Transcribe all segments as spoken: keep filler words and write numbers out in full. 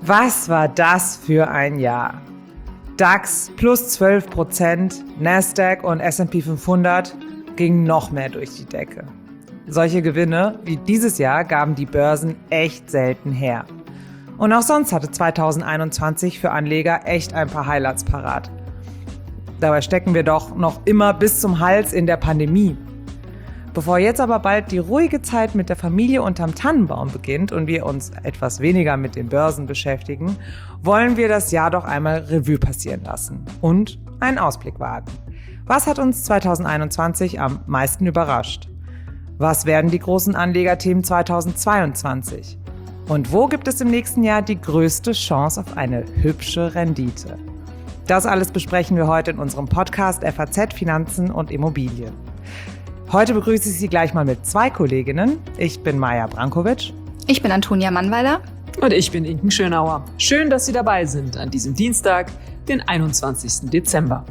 Was war das für ein Jahr? DAX plus zwölf Prozent, Nasdaq und S und P fünfhundert gingen noch mehr durch die Decke. Solche Gewinne wie dieses Jahr gaben die Börsen echt selten her. Und auch sonst hatte zweitausendeinundzwanzig für Anleger echt ein paar Highlights parat. Dabei stecken wir doch noch immer bis zum Hals in der Pandemie. Bevor jetzt aber bald die ruhige Zeit mit der Familie unterm Tannenbaum beginnt und wir uns etwas weniger mit den Börsen beschäftigen, wollen wir das Jahr doch einmal Revue passieren lassen und einen Ausblick wagen. Was hat uns zweitausendeinundzwanzig am meisten überrascht? Was werden die großen Anlegerthemen zweitausendzweiundzwanzig? Und wo gibt es im nächsten Jahr die größte Chance auf eine hübsche Rendite? Das alles besprechen wir heute in unserem Podcast F A Z Finanzen und Immobilien. Heute begrüße ich Sie gleich mal mit zwei Kolleginnen. Ich bin Maja Brankovic. Ich bin Antonia Mannweiler. Und ich bin Inken Schönauer. Schön, dass Sie dabei sind an diesem Dienstag, den einundzwanzigsten Dezember.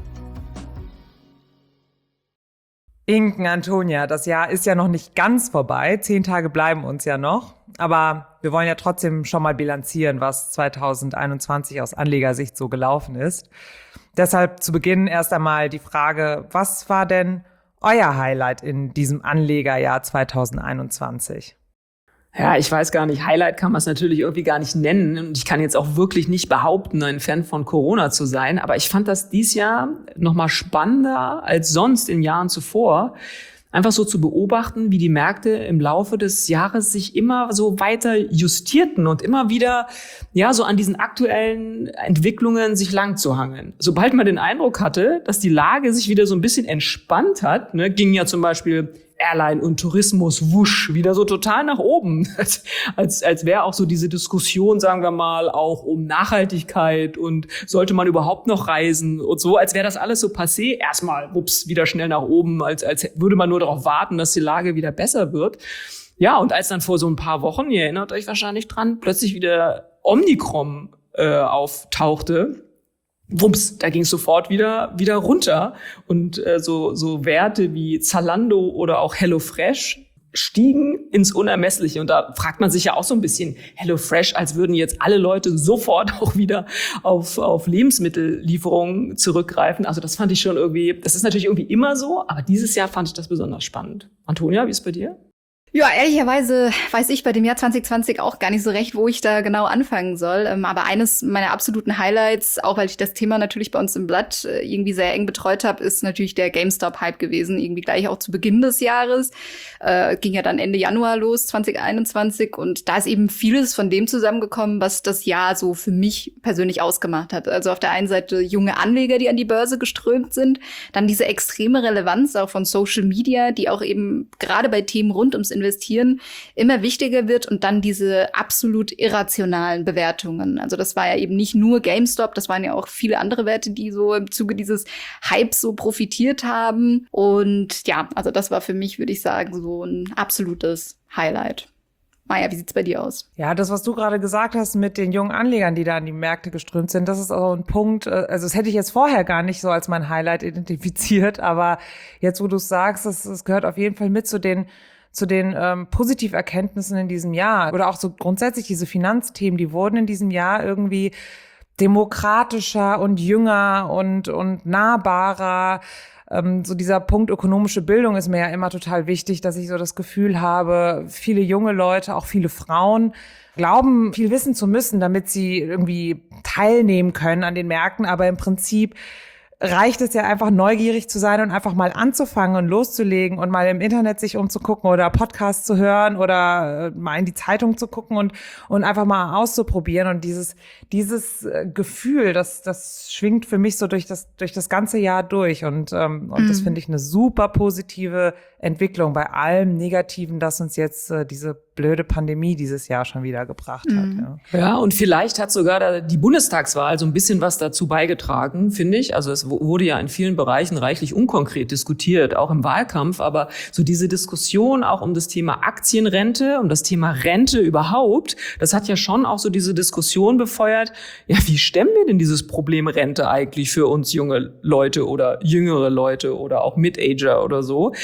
Inken, Antonia, das Jahr ist ja noch nicht ganz vorbei. Zehn Tage bleiben uns ja noch. Aber wir wollen ja trotzdem schon mal bilanzieren, was zweitausendeinundzwanzig aus Anlegersicht so gelaufen ist. Deshalb zu Beginn erst einmal die Frage, was war denn euer Highlight in diesem Anlegerjahr zweitausendeinundzwanzig? Ja, ich weiß gar nicht, Highlight kann man es natürlich irgendwie gar nicht nennen. Und ich kann jetzt auch wirklich nicht behaupten, ein Fan von Corona zu sein. Aber ich fand das dieses Jahr noch mal spannender als sonst in Jahren zuvor. Einfach so zu beobachten, wie die Märkte im Laufe des Jahres sich immer so weiter justierten und immer wieder, ja, so an diesen aktuellen Entwicklungen sich lang zu hangeln. Sobald man den Eindruck hatte, dass die Lage sich wieder so ein bisschen entspannt hat, ne, ging ja zum Beispiel Airline und Tourismus wusch wieder so total nach oben, als als wäre auch so diese Diskussion, sagen wir mal, auch um Nachhaltigkeit und sollte man überhaupt noch reisen und so, als wäre das alles so passé. Erstmal, wups, wieder schnell nach oben, als als würde man nur darauf warten, dass die Lage wieder besser wird. Ja, und als dann vor so ein paar Wochen, ihr erinnert euch wahrscheinlich dran, plötzlich wieder Omikron äh, auftauchte, wumps, da ging es sofort wieder wieder runter und äh, so so Werte wie Zalando oder auch HelloFresh stiegen ins Unermessliche. Und da fragt man sich ja auch so ein bisschen, HelloFresh, als würden jetzt alle Leute sofort auch wieder auf auf Lebensmittellieferungen zurückgreifen. Also das fand ich schon irgendwie, das ist natürlich irgendwie immer so, aber dieses Jahr fand ich das besonders spannend. Antonia, wie ist es bei dir? Ja, ehrlicherweise weiß ich bei dem Jahr zwanzig zwanzig auch gar nicht so recht, wo ich da genau anfangen soll. Aber eines meiner absoluten Highlights, auch weil ich das Thema natürlich bei uns im Blatt irgendwie sehr eng betreut habe, ist natürlich der GameStop-Hype gewesen. Irgendwie gleich auch zu Beginn des Jahres. Äh, ging ja dann Ende Januar los, zwanzig einundzwanzig. Und da ist eben vieles von dem zusammengekommen, was das Jahr so für mich persönlich ausgemacht hat. Also auf der einen Seite junge Anleger, die an die Börse geströmt sind. Dann diese extreme Relevanz auch von Social Media, die auch eben gerade bei Themen rund ums Investieren immer wichtiger wird, und dann diese absolut irrationalen Bewertungen. Also das war ja eben nicht nur GameStop, das waren ja auch viele andere Werte, die so im Zuge dieses Hypes so profitiert haben. Und ja, also das war für mich, würde ich sagen, so ein absolutes Highlight. Maja, wie sieht's bei dir aus? Ja, das, was du gerade gesagt hast mit den jungen Anlegern, die da an die Märkte geströmt sind, das ist auch ein Punkt, also das hätte ich jetzt vorher gar nicht so als mein Highlight identifiziert, aber jetzt, wo du es sagst, das, das gehört auf jeden Fall mit zu den zu den ähm, Positiverkenntnissen in diesem Jahr oder auch so grundsätzlich diese Finanzthemen, die wurden in diesem Jahr irgendwie demokratischer und jünger und und nahbarer. Ähm, so dieser Punkt ökonomische Bildung ist mir ja immer total wichtig, dass ich so das Gefühl habe, viele junge Leute, auch viele Frauen, glauben, viel wissen zu müssen, damit sie irgendwie teilnehmen können an den Märkten, aber im Prinzip reicht es ja einfach, neugierig zu sein und einfach mal anzufangen und loszulegen und mal im Internet sich umzugucken oder Podcasts zu hören oder mal in die Zeitung zu gucken und und einfach mal auszuprobieren. Und dieses dieses Gefühl, das das schwingt für mich so durch das durch das ganze Jahr durch. Und ähm, und mhm. das finde ich eine super positive Entwicklung bei allem Negativen, das uns jetzt äh, diese blöde Pandemie dieses Jahr schon wieder gebracht hat. Mhm. Ja. ja, und vielleicht hat sogar die Bundestagswahl so ein bisschen was dazu beigetragen, finde ich. Also es wurde ja in vielen Bereichen reichlich unkonkret diskutiert, auch im Wahlkampf. Aber so diese Diskussion auch um das Thema Aktienrente, um das Thema Rente überhaupt, das hat ja schon auch so diese Diskussion befeuert, ja, wie stemmen wir denn dieses Problem Rente eigentlich für uns junge Leute oder jüngere Leute oder auch Mid-Ager oder so? Also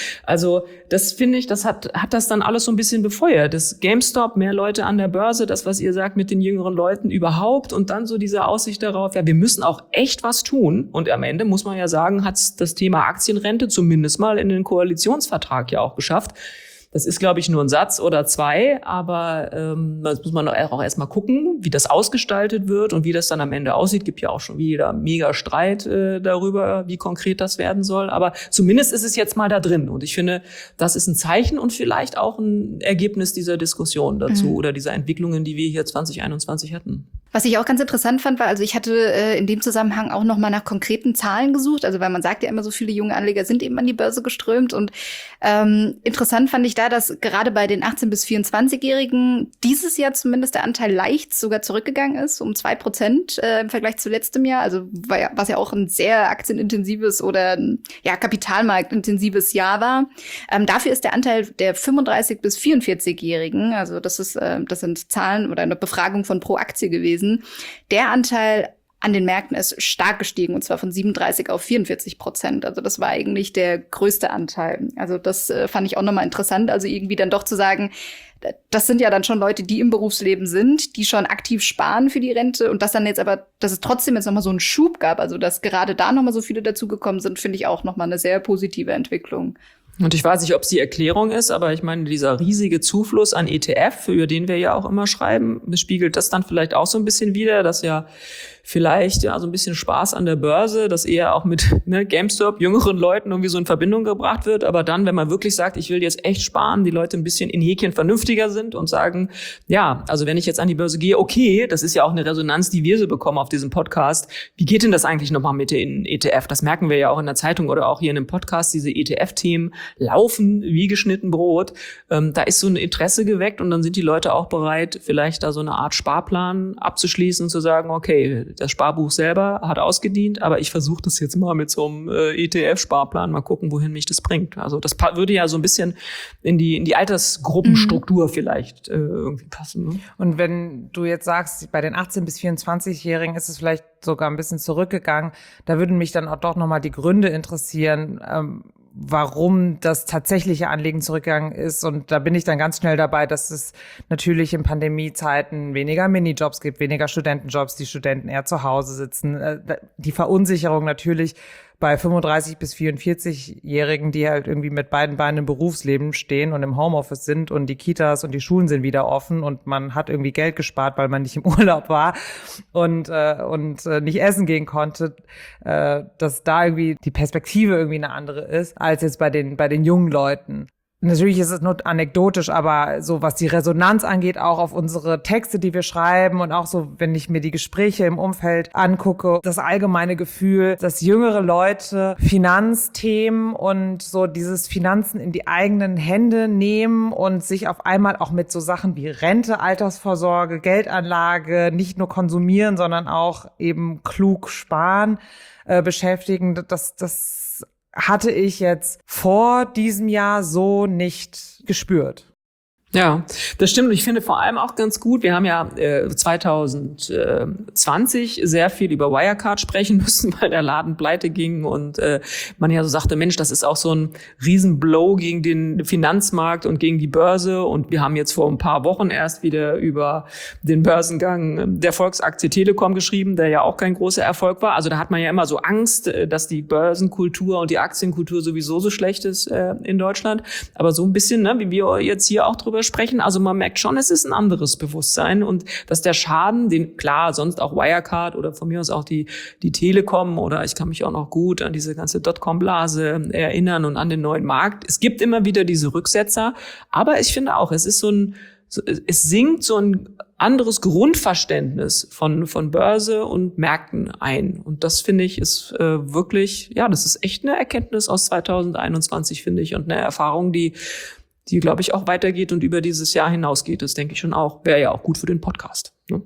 Also das finde ich, das hat hat das dann alles so ein bisschen befeuert. Das GameStop, mehr Leute an der Börse, das, was ihr sagt mit den jüngeren Leuten überhaupt und dann so diese Aussicht darauf, ja, wir müssen auch echt was tun. Und am Ende muss man ja sagen, hat das Thema Aktienrente zumindest mal in den Koalitionsvertrag ja auch geschafft. Das ist, glaube ich, nur ein Satz oder zwei, aber ähm, das muss man auch erstmal gucken, wie das ausgestaltet wird und wie das dann am Ende aussieht. Gibt ja auch schon wieder mega Streit äh, darüber, wie konkret das werden soll. Aber zumindest ist es jetzt mal da drin. Und ich finde, das ist ein Zeichen und vielleicht auch ein Ergebnis dieser Diskussion dazu mhm. oder dieser Entwicklungen, die wir hier zwanzig einundzwanzig hatten. Was ich auch ganz interessant fand, war, also ich hatte äh, in dem Zusammenhang auch noch mal nach konkreten Zahlen gesucht, also weil man sagt ja immer, so viele junge Anleger sind eben an die Börse geströmt und ähm, interessant fand ich da, dass gerade bei den achtzehn- bis vierundzwanzigjährigen dieses Jahr zumindest der Anteil leicht sogar zurückgegangen ist, um zwei Prozent äh, im Vergleich zu letztem Jahr, also war ja, was ja auch ein sehr aktienintensives oder ja kapitalmarktintensives Jahr war. Ähm, dafür ist der Anteil der fünfunddreißig- bis vierundvierzigjährigen, also das ist äh, das sind Zahlen oder eine Befragung von pro Aktie gewesen, der Anteil an den Märkten ist stark gestiegen, und zwar von siebenunddreißig auf vierundvierzig Prozent. Also das war eigentlich der größte Anteil. Also das äh, fand ich auch nochmal interessant. Also irgendwie dann doch zu sagen, das sind ja dann schon Leute, die im Berufsleben sind, die schon aktiv sparen für die Rente. Und das dann jetzt aber, dass es trotzdem jetzt nochmal so einen Schub gab, also dass gerade da nochmal so viele dazugekommen sind, finde ich auch nochmal eine sehr positive Entwicklung. Und ich weiß nicht, ob es die Erklärung ist, aber ich meine, dieser riesige Zufluss an E T F, über den wir ja auch immer schreiben, spiegelt das dann vielleicht auch so ein bisschen wider, dass ja vielleicht ja so ein bisschen Spaß an der Börse, dass eher auch mit ne, GameStop, jüngeren Leuten irgendwie so in Verbindung gebracht wird. Aber dann, wenn man wirklich sagt, ich will jetzt echt sparen, die Leute ein bisschen in Häkchen vernünftiger sind und sagen, ja, also wenn ich jetzt an die Börse gehe, okay, das ist ja auch eine Resonanz, die wir so bekommen auf diesem Podcast. Wie geht denn das eigentlich nochmal mit den E T F? Das merken wir ja auch in der Zeitung oder auch hier in dem Podcast, diese E T F-Themen laufen wie geschnitten Brot. Ähm, da ist so ein Interesse geweckt und dann sind die Leute auch bereit, vielleicht da so eine Art Sparplan abzuschließen und zu sagen, okay, das Sparbuch selber hat ausgedient, aber ich versuche das jetzt mal mit so einem äh, E T F-Sparplan, mal gucken, wohin mich das bringt. Also das pa- würde ja so ein bisschen in die in die Altersgruppenstruktur mhm. vielleicht äh, irgendwie passen. Ne? Und wenn du jetzt sagst, bei den achtzehn- bis vierundzwanzigjährigen ist es vielleicht sogar ein bisschen zurückgegangen, da würden mich dann auch doch nochmal die Gründe interessieren, ähm, warum das tatsächliche Anlegen zurückgegangen ist. Und da bin ich dann ganz schnell dabei, dass es natürlich in Pandemiezeiten weniger Minijobs gibt, weniger Studentenjobs, die Studenten eher zu Hause sitzen. Die Verunsicherung natürlich bei fünfunddreißig- bis vierundvierzigjährigen, die halt irgendwie mit beiden Beinen im Berufsleben stehen und im Homeoffice sind und die Kitas und die Schulen sind wieder offen und man hat irgendwie Geld gespart, weil man nicht im Urlaub war und äh, und äh, nicht essen gehen konnte, äh, dass da irgendwie die Perspektive irgendwie eine andere ist als jetzt bei den bei den jungen Leuten. Natürlich ist es nur anekdotisch, aber so was die Resonanz angeht, auch auf unsere Texte, die wir schreiben und auch so, wenn ich mir die Gespräche im Umfeld angucke, das allgemeine Gefühl, dass jüngere Leute Finanzthemen und so dieses Finanzen in die eigenen Hände nehmen und sich auf einmal auch mit so Sachen wie Rente, Altersvorsorge, Geldanlage nicht nur konsumieren, sondern auch eben klug sparen, äh, beschäftigen. Das, das hatte ich jetzt vor diesem Jahr so nicht gespürt. Ja, das stimmt. Und ich finde vor allem auch ganz gut, wir haben ja äh, zwanzig zwanzig sehr viel über Wirecard sprechen müssen, weil der Laden pleite ging und äh, man ja so sagte, Mensch, das ist auch so ein Riesenblow gegen den Finanzmarkt und gegen die Börse. Und wir haben jetzt vor ein paar Wochen erst wieder über den Börsengang der Volksaktie Telekom geschrieben, der ja auch kein großer Erfolg war. Also da hat man ja immer so Angst, dass die Börsenkultur und die Aktienkultur sowieso so schlecht ist äh, in Deutschland. Aber so ein bisschen, ne, wie wir jetzt hier auch drüber sprechen. Also man merkt schon, es ist ein anderes Bewusstsein und dass der Schaden, den klar sonst auch Wirecard oder von mir aus auch die die Telekom oder ich kann mich auch noch gut an diese ganze Dotcom-Blase erinnern und an den neuen Markt. Es gibt immer wieder diese Rücksetzer, aber ich finde auch, es ist so ein so, es sinkt so ein anderes Grundverständnis von von Börse und Märkten ein und das finde ich ist äh, wirklich, ja, das ist echt eine Erkenntnis aus zwanzig einundzwanzig, finde ich, und eine Erfahrung, die die, glaube ich, auch weitergeht und über dieses Jahr hinausgeht. Das denke ich schon auch. Wäre ja auch gut für den Podcast. Ne?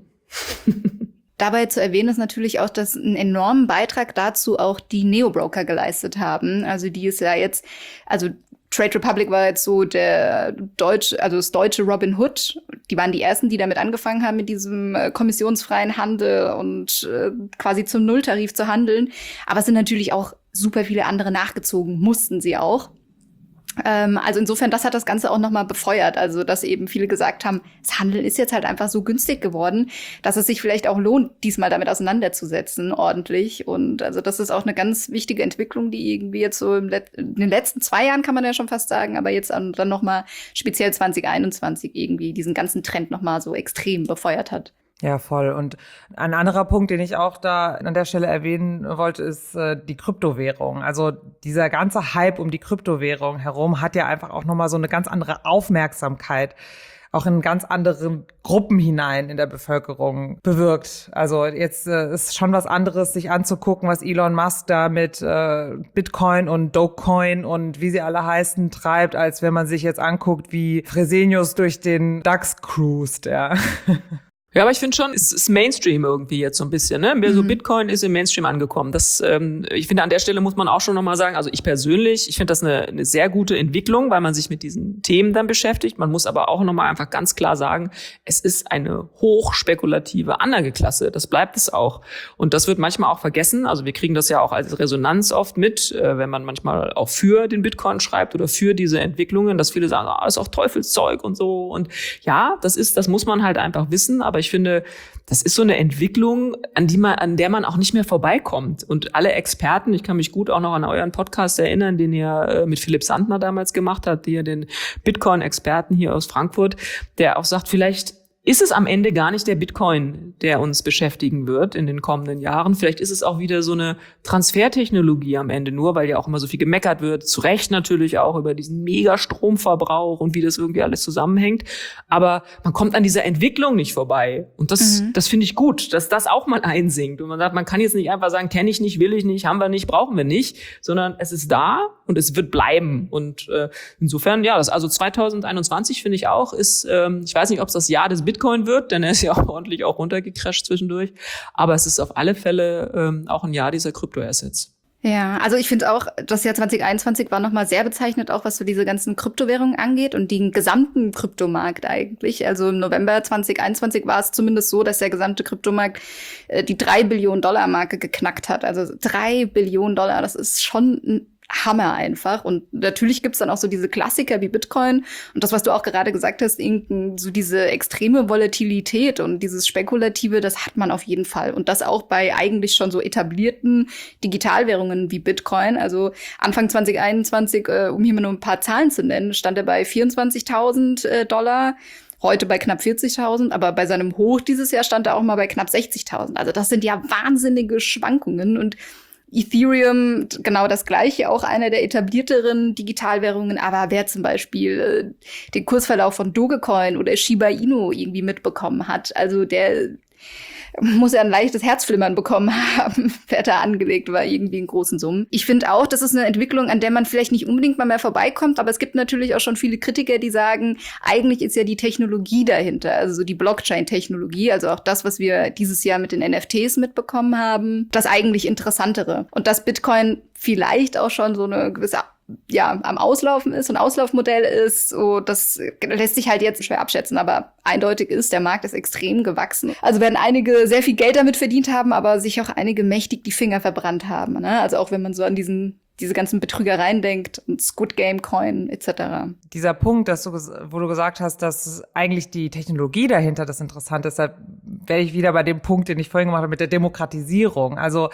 Dabei zu erwähnen ist natürlich auch, dass einen enormen Beitrag dazu auch die Neobroker geleistet haben. Also die ist ja jetzt, also Trade Republic war jetzt so der deutsche, also das deutsche Robin Hood. Die waren die ersten, die damit angefangen haben, mit diesem äh, kommissionsfreien Handel und äh, quasi zum Nulltarif zu handeln. Aber es sind natürlich auch super viele andere nachgezogen, mussten sie auch. Ähm, also insofern, das hat das Ganze auch nochmal befeuert. Also, dass eben viele gesagt haben, das Handeln ist jetzt halt einfach so günstig geworden, dass es sich vielleicht auch lohnt, diesmal damit auseinanderzusetzen, ordentlich. Und also das ist auch eine ganz wichtige Entwicklung, die irgendwie jetzt so im Let- in den letzten zwei Jahren, kann man ja schon fast sagen, aber jetzt dann nochmal speziell zwanzig einundzwanzig irgendwie diesen ganzen Trend nochmal so extrem befeuert hat. Ja, voll. Und ein anderer Punkt, den ich auch da an der Stelle erwähnen wollte, ist äh, die Kryptowährung. Also dieser ganze Hype um die Kryptowährung herum hat ja einfach auch nochmal so eine ganz andere Aufmerksamkeit auch in ganz anderen Gruppen hinein in der Bevölkerung bewirkt. Also jetzt äh, ist schon was anderes, sich anzugucken, was Elon Musk da mit äh, Bitcoin und Dogecoin und wie sie alle heißen treibt, als wenn man sich jetzt anguckt, wie Fresenius durch den DAX cruist, ja. Ja, aber ich finde schon, es ist Mainstream irgendwie jetzt so ein bisschen, ne? Mehr so Bitcoin ist im Mainstream angekommen. Das, ähm, ich finde, an der Stelle muss man auch schon nochmal sagen, also ich persönlich, ich finde das eine, eine sehr gute Entwicklung, weil man sich mit diesen Themen dann beschäftigt. Man muss aber auch nochmal einfach ganz klar sagen, es ist eine hochspekulative Anlageklasse. Das bleibt es auch. Und das wird manchmal auch vergessen. Also wir kriegen das ja auch als Resonanz oft mit, äh, wenn man manchmal auch für den Bitcoin schreibt oder für diese Entwicklungen, dass viele sagen, ah, das ist auch Teufelszeug und so. Und ja, das ist, das muss man halt einfach wissen, aber ich finde, das ist so eine Entwicklung, an die man, an der man auch nicht mehr vorbeikommt. Und alle Experten, ich kann mich gut auch noch an euren Podcast erinnern, den ihr mit Philipp Sandner damals gemacht habt, ihr den Bitcoin-Experten hier aus Frankfurt, der auch sagt, vielleicht ist es am Ende gar nicht der Bitcoin, der uns beschäftigen wird in den kommenden Jahren. Vielleicht ist es auch wieder so eine Transfertechnologie am Ende nur, weil ja auch immer so viel gemeckert wird. Zu Recht natürlich auch über diesen Mega-Stromverbrauch und wie das irgendwie alles zusammenhängt. Aber man kommt an dieser Entwicklung nicht vorbei. Und das, mhm. das finde ich gut, dass das auch mal einsinkt. Und man sagt, man kann jetzt nicht einfach sagen, kenne ich nicht, will ich nicht, haben wir nicht, brauchen wir nicht, sondern es ist da und es wird bleiben. Und äh, insofern, ja, das also zwanzig einundzwanzig finde ich auch, ist, ähm, ich weiß nicht, ob es das Jahr des Bitcoin wird, denn er ist ja auch ordentlich auch runtergecrasht zwischendurch. Aber es ist auf alle Fälle ähm, auch ein Jahr dieser Kryptoassets. Ja, also ich finde auch, das Jahr zwanzig einundzwanzig war nochmal sehr bezeichnet, auch was so diese ganzen Kryptowährungen angeht und den gesamten Kryptomarkt eigentlich. Also im November zwanzig einundzwanzig war es zumindest so, dass der gesamte Kryptomarkt äh, die drei Billionen Dollar Marke geknackt hat. Also drei Billionen Dollar, das ist schon ein Hammer einfach. Und natürlich gibt's dann auch so diese Klassiker wie Bitcoin und das, was du auch gerade gesagt hast, so diese extreme Volatilität und dieses Spekulative, das hat man auf jeden Fall. Und das auch bei eigentlich schon so etablierten Digitalwährungen wie Bitcoin. Also Anfang zwanzig einundzwanzig, äh, um hier mal nur ein paar Zahlen zu nennen, stand er bei vierundzwanzigtausend äh, Dollar. Heute bei knapp vierzigtausend, aber bei seinem Hoch dieses Jahr stand er auch mal bei knapp sechzigtausend. Also das sind ja wahnsinnige Schwankungen und Ethereum, genau das Gleiche, auch einer der etablierteren Digitalwährungen. Aber wer zum Beispiel äh, den Kursverlauf von Dogecoin oder Shiba Inu irgendwie mitbekommen hat, also der muss er ein leichtes Herzflimmern bekommen haben, wer da angelegt war, irgendwie in großen Summen. Ich finde auch, das ist eine Entwicklung, an der man vielleicht nicht unbedingt mal mehr vorbeikommt, aber es gibt natürlich auch schon viele Kritiker, die sagen, eigentlich ist ja die Technologie dahinter, also so die Blockchain-Technologie, also auch das, was wir dieses Jahr mit den N F Ts mitbekommen haben, das eigentlich Interessantere. Und dass Bitcoin vielleicht auch schon so eine gewisse ja, am Auslaufen ist, so ein Auslaufmodell ist, so, das lässt sich halt jetzt schwer abschätzen, aber eindeutig ist, der Markt ist extrem gewachsen. Also werden einige sehr viel Geld damit verdient haben, aber sich auch einige mächtig die Finger verbrannt haben, ne? Also auch wenn man so an diesen diese ganzen Betrügereien denkt und Squid Game Coin et cetera. Dieser Punkt, dass du, wo du gesagt hast, dass eigentlich die Technologie dahinter das Interessante ist, da wäre ich wieder bei dem Punkt, den ich vorhin gemacht habe, mit der Demokratisierung. Also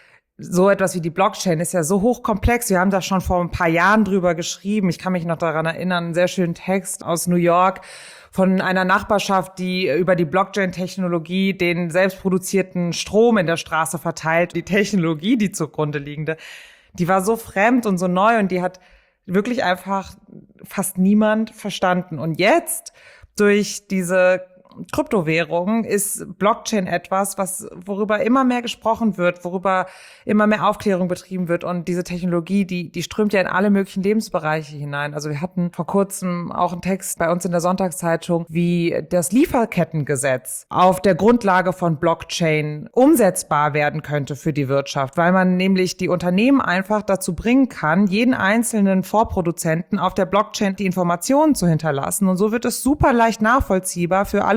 so etwas wie die Blockchain ist ja so hochkomplex. Wir haben da schon vor ein paar Jahren drüber geschrieben. Ich kann mich noch daran erinnern, einen sehr schönen Text aus New York von einer Nachbarschaft, die über die Blockchain-Technologie den selbstproduzierten Strom in der Straße verteilt. Die Technologie, die zugrunde liegende, die war so fremd und so neu und die hat wirklich einfach fast niemand verstanden. Und jetzt durch diese Kryptowährung ist Blockchain etwas, was worüber immer mehr gesprochen wird, worüber immer mehr Aufklärung betrieben wird und diese Technologie, die die strömt ja in alle möglichen Lebensbereiche hinein. Also wir hatten vor kurzem auch einen Text bei uns in der Sonntagszeitung, wie das Lieferkettengesetz auf der Grundlage von Blockchain umsetzbar werden könnte für die Wirtschaft, weil man nämlich die Unternehmen einfach dazu bringen kann, jeden einzelnen Vorproduzenten auf der Blockchain die Informationen zu hinterlassen und so wird es super leicht nachvollziehbar für alle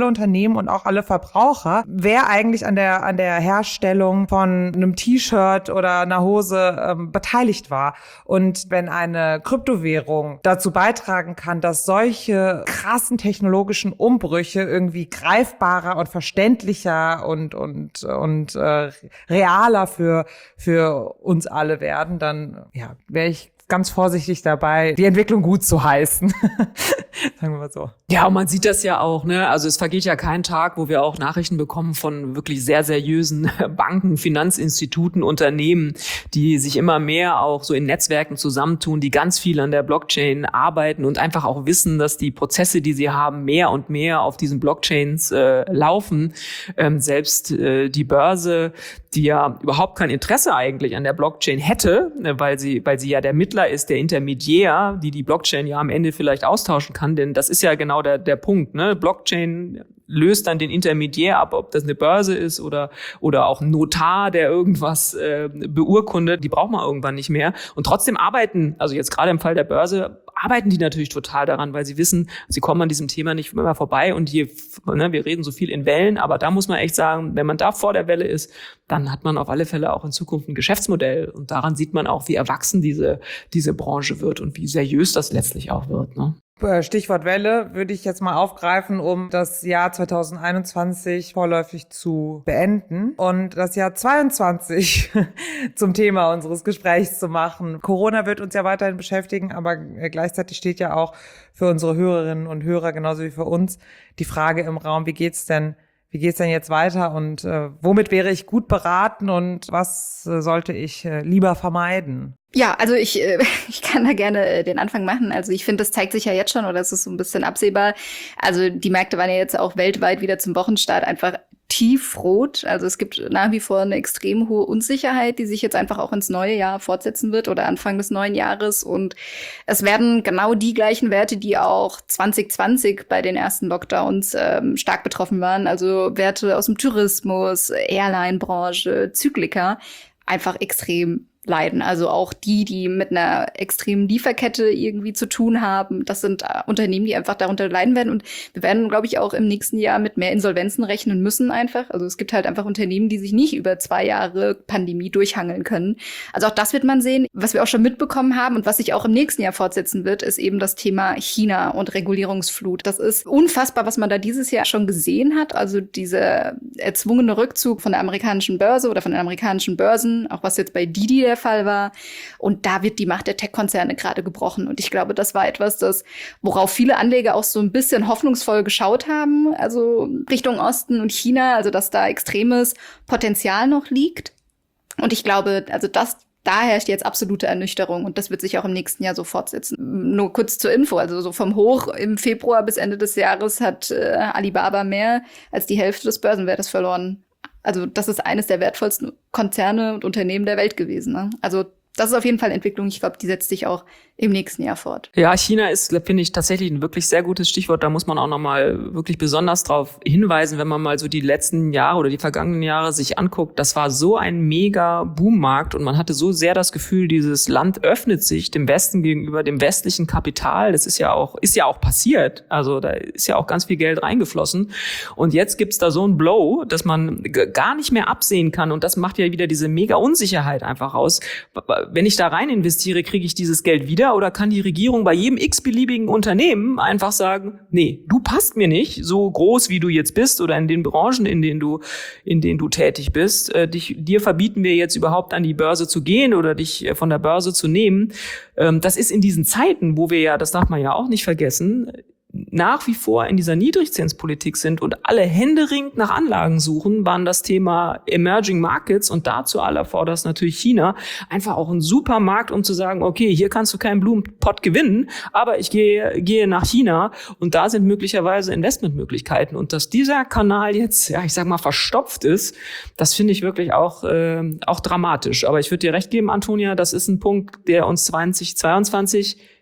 Unternehmen und auch alle Verbraucher, wer eigentlich an der an der Herstellung von einem T-Shirt oder einer Hose ähm, beteiligt war. Und wenn eine Kryptowährung dazu beitragen kann, dass solche krassen technologischen Umbrüche irgendwie greifbarer und verständlicher und und und äh, realer für für uns alle werden, dann ja, wäre ich ganz vorsichtig dabei, die Entwicklung gut zu heißen. Sagen wir mal so. Ja, und man sieht das ja auch, ne? Also es vergeht ja kein Tag, wo wir auch Nachrichten bekommen von wirklich sehr seriösen Banken, Finanzinstituten, Unternehmen, die sich immer mehr auch so in Netzwerken zusammentun, die ganz viel an der Blockchain arbeiten und einfach auch wissen, dass die Prozesse, die sie haben, mehr und mehr auf diesen Blockchains äh, laufen. Ähm, selbst äh, die Börse, die ja überhaupt kein Interesse eigentlich an der Blockchain hätte, weil sie, weil sie ja der Mittler ist, der Intermediär, die die Blockchain ja am Ende vielleicht austauschen kann, denn das ist ja genau der, der Punkt, ne? Blockchain löst dann den Intermediär ab, ob das eine Börse ist oder oder auch ein Notar, der irgendwas äh, beurkundet, die braucht man irgendwann nicht mehr. Und trotzdem arbeiten, also jetzt gerade im Fall der Börse, arbeiten die natürlich total daran, weil sie wissen, sie kommen an diesem Thema nicht immer vorbei. Und hier, ne, wir reden so viel in Wellen, aber da muss man echt sagen, wenn man da vor der Welle ist, dann hat man auf alle Fälle auch in Zukunft ein Geschäftsmodell. Und daran sieht man auch, wie erwachsen diese diese Branche wird und wie seriös das letztlich auch wird, ne? Stichwort Welle würde ich jetzt mal aufgreifen, um das Jahr zwanzig einundzwanzig vorläufig zu beenden und das Jahr zweiundzwanzig zum Thema unseres Gesprächs zu machen. Corona wird uns ja weiterhin beschäftigen, aber gleichzeitig steht ja auch für unsere Hörerinnen und Hörer genauso wie für uns die Frage im Raum, wie geht's denn Wie geht's denn jetzt weiter und äh, womit wäre ich gut beraten und was äh, sollte ich äh, lieber vermeiden? Ja, also ich, äh, ich kann da gerne äh, den Anfang machen. Also ich finde, das zeigt sich ja jetzt schon, oder es ist so ein bisschen absehbar. Also die Märkte waren ja jetzt auch weltweit wieder zum Wochenstart einfach tiefrot. Also es gibt nach wie vor eine extrem hohe Unsicherheit, die sich jetzt einfach auch ins neue Jahr fortsetzen wird oder Anfang des neuen Jahres. Und es werden genau die gleichen Werte, die auch zwanzig zwanzig bei den ersten Lockdowns ähm, stark betroffen waren. Also Werte aus dem Tourismus, Airline-Branche, Zyklika, einfach extrem leiden. Also auch die, die mit einer extremen Lieferkette irgendwie zu tun haben. Das sind äh, Unternehmen, die einfach darunter leiden werden. Und wir werden, glaube ich, auch im nächsten Jahr mit mehr Insolvenzen rechnen müssen einfach. Also es gibt halt einfach Unternehmen, die sich nicht über zwei Jahre Pandemie durchhangeln können. Also auch das wird man sehen. Was wir auch schon mitbekommen haben und was sich auch im nächsten Jahr fortsetzen wird, ist eben das Thema China und Regulierungsflut. Das ist unfassbar, was man da dieses Jahr schon gesehen hat. Also dieser erzwungene Rückzug von der amerikanischen Börse oder von den amerikanischen Börsen, auch was jetzt bei Didi der Fall war. Und da wird die Macht der Tech-Konzerne gerade gebrochen. Und ich glaube, das war etwas, das, worauf viele Anleger auch so ein bisschen hoffnungsvoll geschaut haben, also Richtung Osten und China, also dass da extremes Potenzial noch liegt. Und ich glaube, also das Da herrscht jetzt absolute Ernüchterung und das wird sich auch im nächsten Jahr so fortsetzen. Nur kurz zur Info, also so vom Hoch im Februar bis Ende des Jahres hat äh, Alibaba mehr als die Hälfte des Börsenwertes verloren. Also das ist eines der wertvollsten Konzerne und Unternehmen der Welt gewesen, ne? Also das ist auf jeden Fall eine Entwicklung. Ich glaube, die setzt sich auch im nächsten Jahr fort. Ja, China ist, finde ich, tatsächlich ein wirklich sehr gutes Stichwort. Da muss man auch nochmal wirklich besonders drauf hinweisen, wenn man mal so die letzten Jahre oder die vergangenen Jahre sich anguckt. Das war so ein mega Boommarkt und man hatte so sehr das Gefühl, dieses Land öffnet sich dem Westen gegenüber, dem westlichen Kapital. Das ist ja auch, ist ja auch passiert. Also da ist ja auch ganz viel Geld reingeflossen. Und jetzt gibt's da so einen Blow, dass man g- gar nicht mehr absehen kann. Und das macht ja wieder diese mega Unsicherheit einfach aus. Wenn ich da rein investiere, kriege ich dieses Geld wieder oder kann die Regierung bei jedem x-beliebigen Unternehmen einfach sagen, nee, du passt mir nicht, so groß wie du jetzt bist oder in den Branchen, in denen du in denen du tätig bist, äh, dich, dir verbieten wir jetzt überhaupt an die Börse zu gehen oder dich äh, von der Börse zu nehmen. Ähm, das ist in diesen Zeiten, wo wir ja, das darf man ja auch nicht vergessen, nach wie vor in dieser Niedrigzinspolitik sind und alle händeringend nach Anlagen suchen, waren das Thema Emerging Markets und dazu allervorderst natürlich China einfach auch ein super Markt, um zu sagen, okay, hier kannst du keinen Blumenpott gewinnen, aber ich gehe gehe nach China und da sind möglicherweise Investmentmöglichkeiten und dass dieser Kanal jetzt, ja, ich sag mal, verstopft ist, das finde ich wirklich auch äh, auch dramatisch. Aber ich würde dir recht geben, Antonia, das ist ein Punkt, der uns zwanzig zweiundzwanzig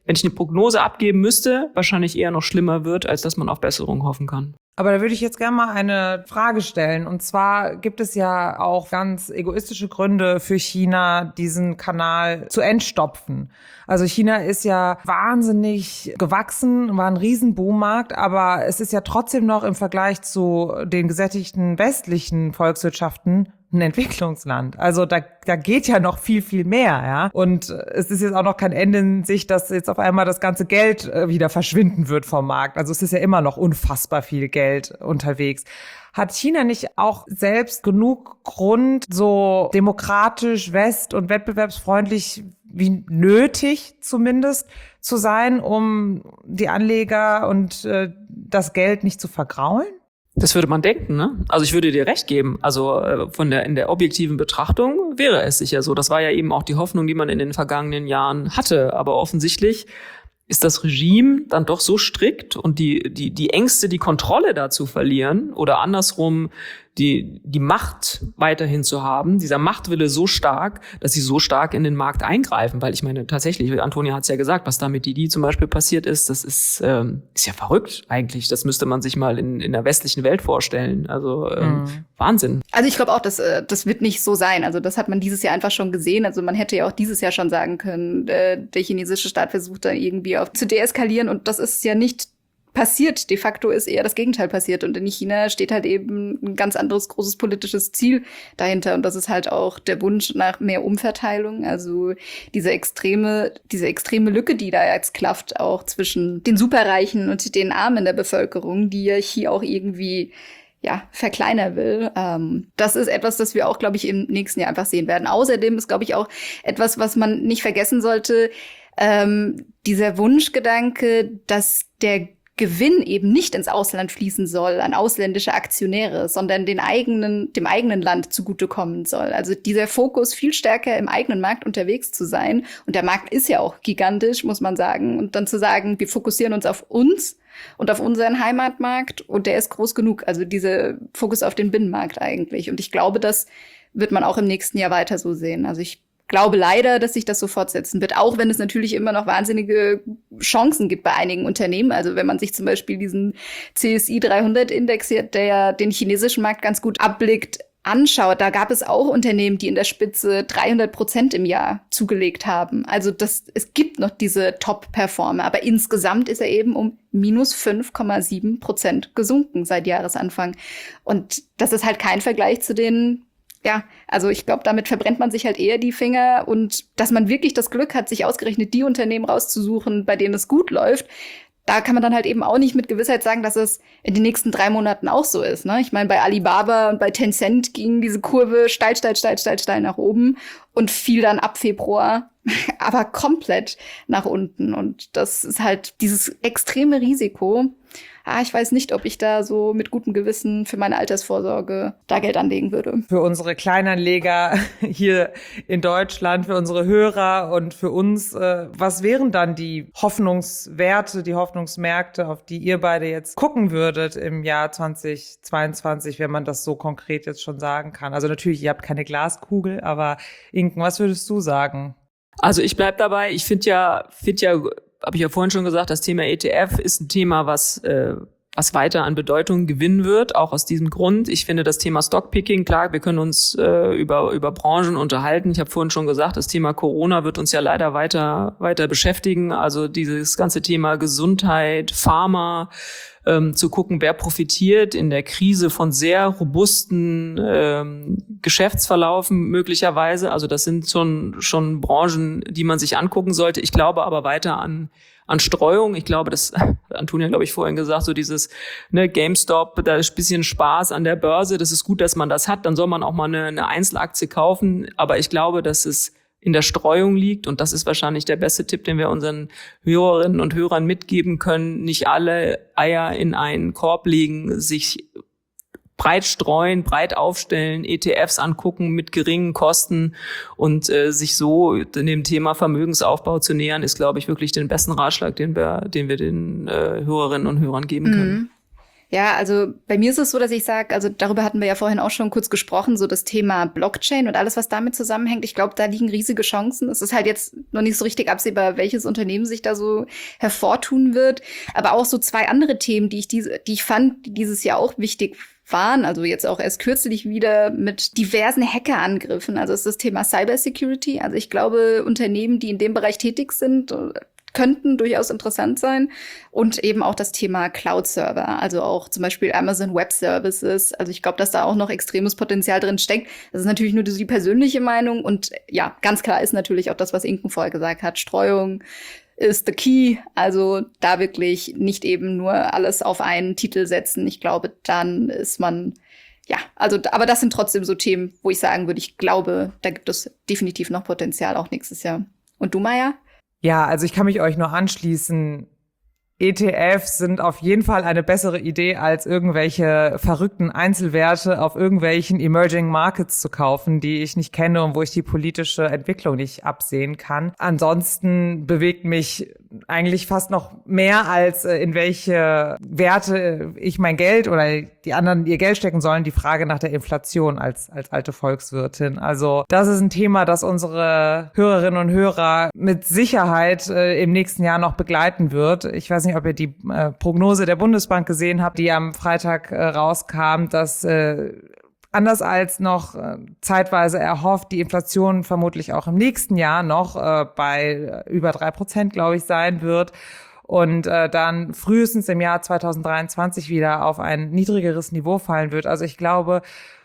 wenn ich eine Prognose abgeben müsste, wahrscheinlich eher noch schlimmer wird, als dass man auf Besserung hoffen kann. Aber da würde ich jetzt gerne mal eine Frage stellen. Und zwar gibt es ja auch ganz egoistische Gründe für China, diesen Kanal zu entstopfen. Also China ist ja wahnsinnig gewachsen, war ein Riesenboommarkt, aber es ist ja trotzdem noch im Vergleich zu den gesättigten westlichen Volkswirtschaften ein Entwicklungsland. Also da, da geht ja noch viel, viel mehr, ja. Und es ist jetzt auch noch kein Ende in Sicht, dass jetzt auf einmal das ganze Geld wieder verschwinden wird vom Markt. Also es ist ja immer noch unfassbar viel Geld unterwegs. Hat China nicht auch selbst genug Grund, so demokratisch, west- und wettbewerbsfreundlich wie nötig zumindest zu sein, um die Anleger und äh, das Geld nicht zu vergraulen? Das würde man denken, ne? Also ich würde dir recht geben. Also äh, von der in der objektiven Betrachtung wäre es sicher so. Das war ja eben auch die Hoffnung, die man in den vergangenen Jahren hatte. Aber offensichtlich ist das Regime dann doch so strikt und die die die Ängste, die Kontrolle da zu verlieren oder andersrum die die Macht weiterhin zu haben, dieser Machtwille so stark, dass sie so stark in den Markt eingreifen. Weil ich meine, tatsächlich, Antonia hat es ja gesagt, was da mit Didi zum Beispiel passiert ist, das ist ähm, ist ja verrückt eigentlich. Das müsste man sich mal in in der westlichen Welt vorstellen. Also ähm, mhm. Wahnsinn. Also ich glaube auch, dass äh, das wird nicht so sein. Also das hat man dieses Jahr einfach schon gesehen. Also man hätte ja auch dieses Jahr schon sagen können, äh, der chinesische Staat versucht da irgendwie auf zu deeskalieren und das ist ja nicht passiert. De facto ist eher das Gegenteil passiert. Und in China steht halt eben ein ganz anderes großes politisches Ziel dahinter. Und das ist halt auch der Wunsch nach mehr Umverteilung. Also diese extreme, diese extreme Lücke, die da jetzt klafft, auch zwischen den Superreichen und den Armen der Bevölkerung, die ja hier auch irgendwie ja, verkleinern will. Ähm, das ist etwas, das wir auch, glaube ich, im nächsten Jahr einfach sehen werden. Außerdem ist, glaube ich, auch etwas, was man nicht vergessen sollte, ähm, dieser Wunschgedanke, dass der Gewinn eben nicht ins Ausland fließen soll, an ausländische Aktionäre, sondern den eigenen, dem eigenen Land zugutekommen soll. Also dieser Fokus, viel stärker im eigenen Markt unterwegs zu sein. Und der Markt ist ja auch gigantisch, muss man sagen. Und dann zu sagen, wir fokussieren uns auf uns und auf unseren Heimatmarkt. Und der ist groß genug. Also dieser Fokus auf den Binnenmarkt eigentlich. Und ich glaube, das wird man auch im nächsten Jahr weiter so sehen. Also ich glaube leider, dass sich das so fortsetzen wird, auch wenn es natürlich immer noch wahnsinnige Chancen gibt bei einigen Unternehmen. Also wenn man sich zum Beispiel diesen C S I dreihundert Index, der ja den chinesischen Markt ganz gut abblickt, anschaut, da gab es auch Unternehmen, die in der Spitze dreihundert Prozent im Jahr zugelegt haben. Also das, es gibt noch diese Top-Performer, aber insgesamt ist er eben um minus fünf Komma sieben Prozent gesunken seit Jahresanfang. Und das ist halt kein Vergleich zu den Ja, also ich glaube, damit verbrennt man sich halt eher die Finger und dass man wirklich das Glück hat, sich ausgerechnet die Unternehmen rauszusuchen, bei denen es gut läuft, da kann man dann halt eben auch nicht mit Gewissheit sagen, dass es in den nächsten drei Monaten auch so ist. Ne? Ich meine, bei Alibaba und bei Tencent ging diese Kurve steil, steil, steil, steil, steil nach oben und fiel dann ab Februar aber komplett nach unten. Und das ist halt dieses extreme Risiko. Ah, ich weiß nicht, ob ich da so mit gutem Gewissen für meine Altersvorsorge da Geld anlegen würde. Für unsere Kleinanleger hier in Deutschland, für unsere Hörer und für uns, äh, was wären dann die Hoffnungswerte, die Hoffnungsmärkte, auf die ihr beide jetzt gucken würdet im Jahr zweitausendzweiundzwanzig, wenn man das so konkret jetzt schon sagen kann? Also natürlich, ihr habt keine Glaskugel, aber Inken, was würdest du sagen? Also ich bleib dabei. Ich finde ja, finde ja, habe ich ja vorhin schon gesagt, das Thema E T F ist ein Thema, was äh, was weiter an Bedeutung gewinnen wird, auch aus diesem Grund. Ich finde das Thema Stockpicking, klar, wir können uns äh, über über Branchen unterhalten. Ich habe vorhin schon gesagt, das Thema Corona wird uns ja leider weiter weiter beschäftigen. Also dieses ganze Thema Gesundheit, Pharma, ähm, zu gucken, wer profitiert in der Krise von sehr robusten ähm, Geschäftsverlaufen möglicherweise. Also das sind schon schon Branchen, die man sich angucken sollte. Ich glaube aber weiter an an Streuung. Ich glaube, das hat Antonia, glaube ich, vorhin gesagt, so dieses ne, GameStop, da ist ein bisschen Spaß an der Börse. Das ist gut, dass man das hat. Dann soll man auch mal eine, eine Einzelaktie kaufen. Aber ich glaube, dass es in der Streuung liegt. Und das ist wahrscheinlich der beste Tipp, den wir unseren Hörerinnen und Hörern mitgeben können. Nicht alle Eier in einen Korb legen, sich breit streuen, breit aufstellen, E T Fs angucken mit geringen Kosten und äh, sich so dem Thema Vermögensaufbau zu nähern, ist, glaube ich, wirklich den besten Ratschlag, den wir, den wir den äh, Hörerinnen und Hörern geben können. Ja, also bei mir ist es so, dass ich sage, also darüber hatten wir ja vorhin auch schon kurz gesprochen, so das Thema Blockchain und alles, was damit zusammenhängt. Ich glaube, da liegen riesige Chancen. Es ist halt jetzt noch nicht so richtig absehbar, welches Unternehmen sich da so hervortun wird. Aber auch so zwei andere Themen, die ich diese, die ich fand, die dieses Jahr auch wichtig waren, also jetzt auch erst kürzlich wieder mit diversen Hackerangriffen. Also es ist das Thema Cybersecurity. Also ich glaube, Unternehmen, die in dem Bereich tätig sind, könnten durchaus interessant sein. Und eben auch das Thema Cloud-Server, also auch zum Beispiel Amazon Web Services. Also ich glaube, dass da auch noch extremes Potenzial drin steckt. Das ist natürlich nur die persönliche Meinung. Und ja, ganz klar ist natürlich auch das, was Inken vorher gesagt hat. Streuung ist the key. Also da wirklich nicht eben nur alles auf einen Titel setzen. Ich glaube, dann ist man, ja, also, aber das sind trotzdem so Themen, wo ich sagen würde, ich glaube, da gibt es definitiv noch Potenzial auch nächstes Jahr. Und du, Maya? Ja, also ich kann mich euch nur anschließen. E T Fs sind auf jeden Fall eine bessere Idee, als irgendwelche verrückten Einzelwerte auf irgendwelchen Emerging Markets zu kaufen, die ich nicht kenne und wo ich die politische Entwicklung nicht absehen kann. Ansonsten bewegt mich eigentlich fast noch mehr, als in welche Werte ich mein Geld oder die anderen ihr Geld stecken sollen, die Frage nach der Inflation als als alte Volkswirtin. Also das ist ein Thema, das unsere Hörerinnen und Hörer mit Sicherheit äh, im nächsten Jahr noch begleiten wird. Ich weiß nicht, ob ihr die äh, Prognose der Bundesbank gesehen habt, die am Freitag äh, rauskam, dass äh, anders als noch äh, zeitweise erhofft, die Inflation vermutlich auch im nächsten Jahr noch äh, bei äh, über drei Prozent, glaube ich, sein wird und äh, dann frühestens im Jahr zwanzig dreiundzwanzig wieder auf ein niedrigeres Niveau fallen wird. Also ich glaube,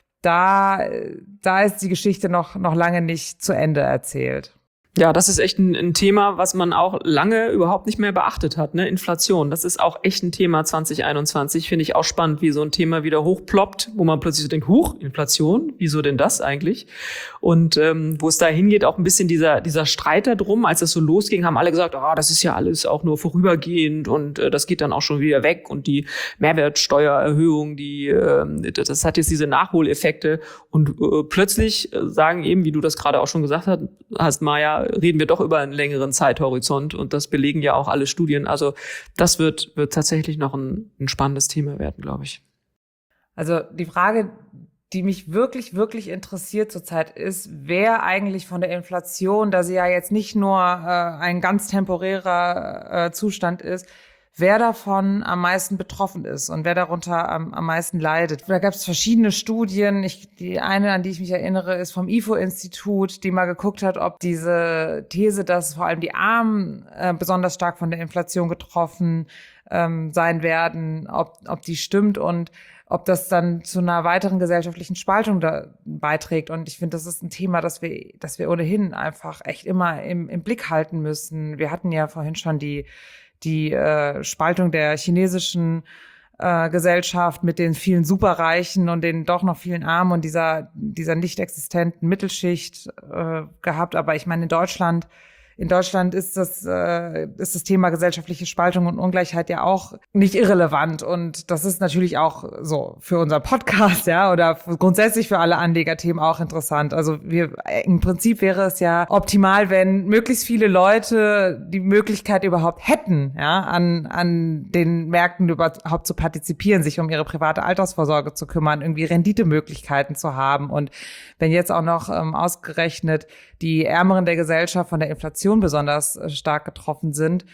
da da ist die Geschichte noch noch lange nicht zu Ende erzählt. Ja, das ist echt ein, ein Thema, was man auch lange überhaupt nicht mehr beachtet hat, ne? Inflation. Das ist auch echt ein Thema zwanzig einundzwanzig. Finde ich auch spannend, wie so ein Thema wieder hochploppt, wo man plötzlich so denkt, huch, Inflation, wieso denn das eigentlich? Und ähm, wo es da hingeht, auch ein bisschen dieser dieser Streit da drum. Als es so losging, haben alle gesagt, ah, das ist ja alles auch nur vorübergehend und äh, das geht dann auch schon wieder weg. Und die Mehrwertsteuererhöhung, die äh, das hat jetzt diese Nachholeffekte. Und äh, plötzlich äh, sagen eben, wie du das gerade auch schon gesagt hast, hast Maya, reden wir doch über einen längeren Zeithorizont und das belegen ja auch alle Studien. Also das wird wird tatsächlich noch ein, ein spannendes Thema werden, glaube ich. Also die Frage, die mich wirklich, wirklich interessiert zurzeit ist, wer eigentlich von der Inflation, da sie ja jetzt nicht nur äh, ein ganz temporärer äh, Zustand ist, wer davon am meisten betroffen ist und wer darunter am, am meisten leidet. Da gab es verschiedene Studien. Ich, die eine, an die ich mich erinnere, ist vom I F O-Institut, die mal geguckt hat, ob diese These, dass vor allem die Armen äh, besonders stark von der Inflation getroffen ähm, sein werden, ob, ob die stimmt und ob das dann zu einer weiteren gesellschaftlichen Spaltung da beiträgt. Und ich finde, das ist ein Thema, das wir, das wir ohnehin einfach echt immer im, im Blick halten müssen. Wir hatten ja vorhin schon die die äh, Spaltung der chinesischen äh, Gesellschaft mit den vielen Superreichen und den doch noch vielen Armen und dieser dieser nicht existenten Mittelschicht äh, gehabt. Aber ich meine, in Deutschland In Deutschland ist das, äh, ist das Thema gesellschaftliche Spaltung und Ungleichheit ja auch nicht irrelevant. Und das ist natürlich auch so für unser Podcast, ja, oder grundsätzlich für alle Anlegerthemen auch interessant. Also wir, im Prinzip wäre es ja optimal, wenn möglichst viele Leute die Möglichkeit überhaupt hätten, ja, an, an den Märkten überhaupt zu partizipieren, sich um ihre private Altersvorsorge zu kümmern, irgendwie Renditemöglichkeiten zu haben. Und wenn jetzt auch noch ähm, ausgerechnet die Ärmeren der Gesellschaft von der Inflation besonders stark getroffen sind,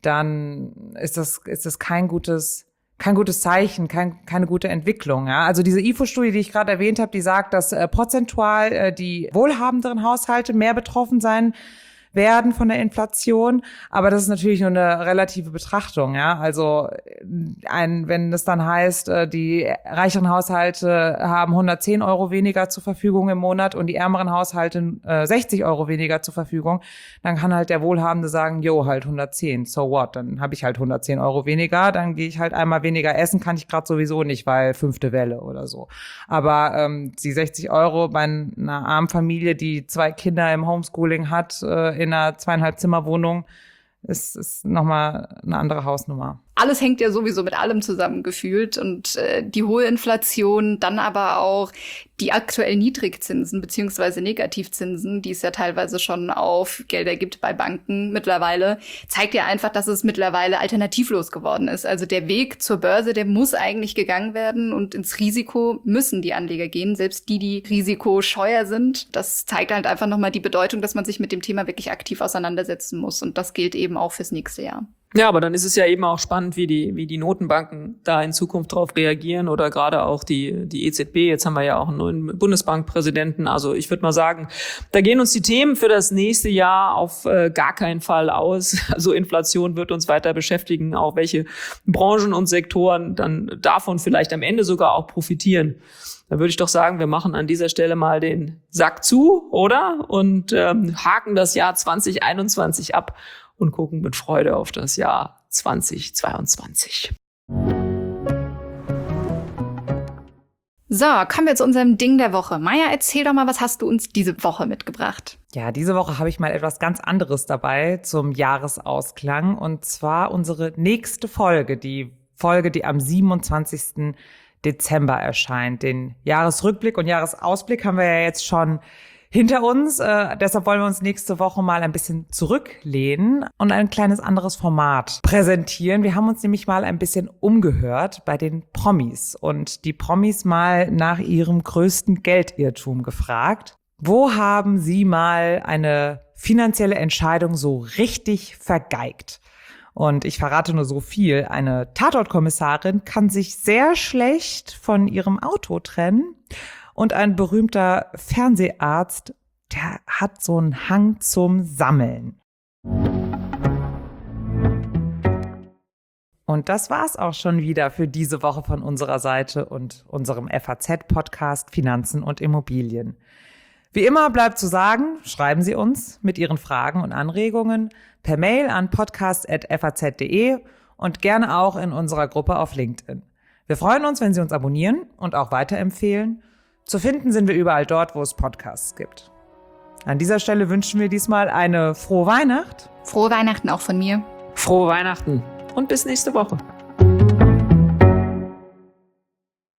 dann ist das ist das kein gutes kein gutes Zeichen, kein, keine gute Entwicklung. Ja? Also diese I F O-Studie, die ich gerade erwähnt habe, die sagt, dass äh, prozentual äh, die wohlhabenderen Haushalte mehr betroffen sein werden von der Inflation, aber das ist natürlich nur eine relative Betrachtung, ja. Also ein, wenn es dann heißt, die reicheren Haushalte haben hundertzehn Euro weniger zur Verfügung im Monat und die ärmeren Haushalte äh, sechzig Euro weniger zur Verfügung, dann kann halt der Wohlhabende sagen, jo, halt hundertzehn, so what, dann habe ich halt hundertzehn Euro weniger, dann gehe ich halt einmal weniger essen, kann ich gerade sowieso nicht, weil fünfte Welle oder so. Aber ähm, die sechzig Euro bei einer armen Familie, die zwei Kinder im Homeschooling hat, äh, in einer zweieinhalb Zimmer Wohnung, ist, ist nochmal eine andere Hausnummer. alles hängt ja sowieso mit allem zusammengefühlt und äh, die hohe Inflation, dann aber auch die aktuell Niedrigzinsen beziehungsweise Negativzinsen, die es ja teilweise schon auf Gelder gibt bei Banken mittlerweile, zeigt ja einfach, dass es mittlerweile alternativlos geworden ist. Also der Weg zur Börse, der muss eigentlich gegangen werden und ins Risiko müssen die Anleger gehen, selbst die, die risikoscheuer sind. Das zeigt halt einfach nochmal die Bedeutung, dass man sich mit dem Thema wirklich aktiv auseinandersetzen muss und das gilt eben auch fürs nächste Jahr. Ja, aber dann ist es ja eben auch spannend, wie die, wie die Notenbanken da in Zukunft drauf reagieren oder gerade auch die, die E Z B. Jetzt haben wir ja auch einen neuen Bundesbankpräsidenten. Also ich würde mal sagen, da gehen uns die Themen für das nächste Jahr auf äh, gar keinen Fall aus. Also Inflation wird uns weiter beschäftigen, auch welche Branchen und Sektoren dann davon vielleicht am Ende sogar auch profitieren. Da würde ich doch sagen, wir machen an dieser Stelle mal den Sack zu, oder? Und ähm, haken das Jahr zwanzig einundzwanzig ab. Und gucken mit Freude auf das Jahr zwanzig zweiundzwanzig. So, kommen wir zu unserem Ding der Woche. Maja, erzähl doch mal, was hast du uns diese Woche mitgebracht? Ja, diese Woche habe ich mal etwas ganz anderes dabei zum Jahresausklang. Und zwar unsere nächste Folge, die Folge, die am siebenundzwanzigsten Dezember erscheint. Den Jahresrückblick und Jahresausblick haben wir ja jetzt schon hinter uns. Äh, deshalb wollen wir uns nächste Woche mal ein bisschen zurücklehnen und ein kleines anderes Format präsentieren. Wir haben uns nämlich mal ein bisschen umgehört bei den Promis und die Promis mal nach ihrem größten Geldirrtum gefragt. Wo haben sie mal eine finanzielle Entscheidung so richtig vergeigt? Und ich verrate nur so viel. Eine Tatortkommissarin kann sich sehr schlecht von ihrem Auto trennen. Und ein berühmter Fernseharzt, der hat so einen Hang zum Sammeln. Und das war's auch schon wieder für diese Woche von unserer Seite und unserem F A Z-Podcast Finanzen und Immobilien. Wie immer bleibt zu sagen, schreiben Sie uns mit Ihren Fragen und Anregungen per Mail an podcast at f a z punkt d e und gerne auch in unserer Gruppe auf LinkedIn. Wir freuen uns, wenn Sie uns abonnieren und auch weiterempfehlen. Zu finden sind wir überall dort, wo es Podcasts gibt. An dieser Stelle wünschen wir diesmal eine frohe Weihnacht. Frohe Weihnachten auch von mir. Frohe Weihnachten und bis nächste Woche.